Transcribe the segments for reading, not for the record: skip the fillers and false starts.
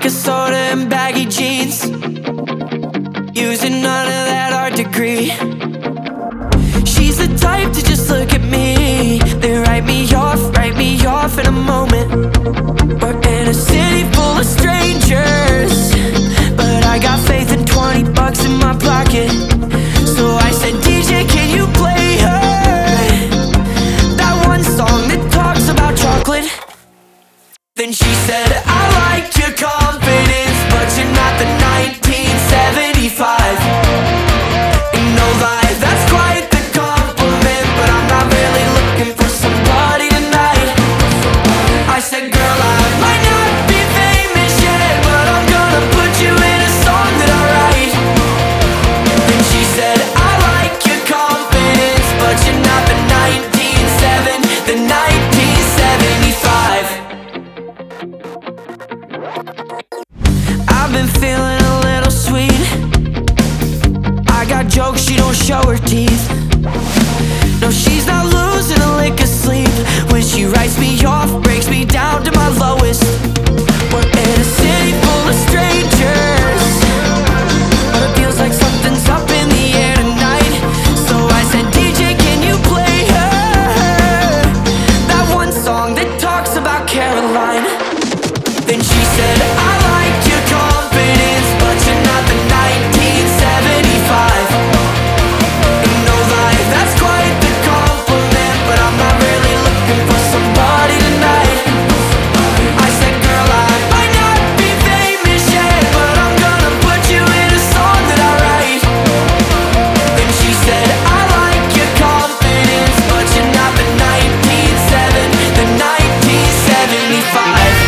vodka soda and baggy jeans, using none of that art degree. She's the type to just look at me, then write me off in a moment. We're in a city full of strangers, but I got faith in 20 bucks in my pocket. So I said, DJ, can you play her that one song that talks about chocolate? Then she said, I like your confidence, but you're not the 1975. Ain't no lie, that's quite the compliment, but I'm not really looking for somebody tonight. I said, girl, I might not be famous yet, but I'm gonna put you in a song that I write. Then she said, I like your confidence, but you're not the 1970, the 1975. I've been feeling a little sweet. I got jokes, she don't show her teeth. No, she's not losing a lick of sleep when she writes me off, breaks me down to my lowest. We're in a city full of strangers, but it feels like something's up in the air tonight. So I said, DJ, can you play her that one song that talks about Caroline? Then she said, I like your confidence, but you're not the 1975. Ain't no lie, that's quite the compliment, but I'm not really looking for somebody tonight. I said, girl, I might not be famous yet, but I'm gonna put you in a song that I write. Then she said, I like your confidence, but you're not the 1970, the 1975.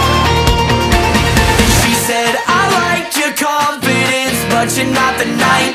She said, I like your confidence, but you're not the 19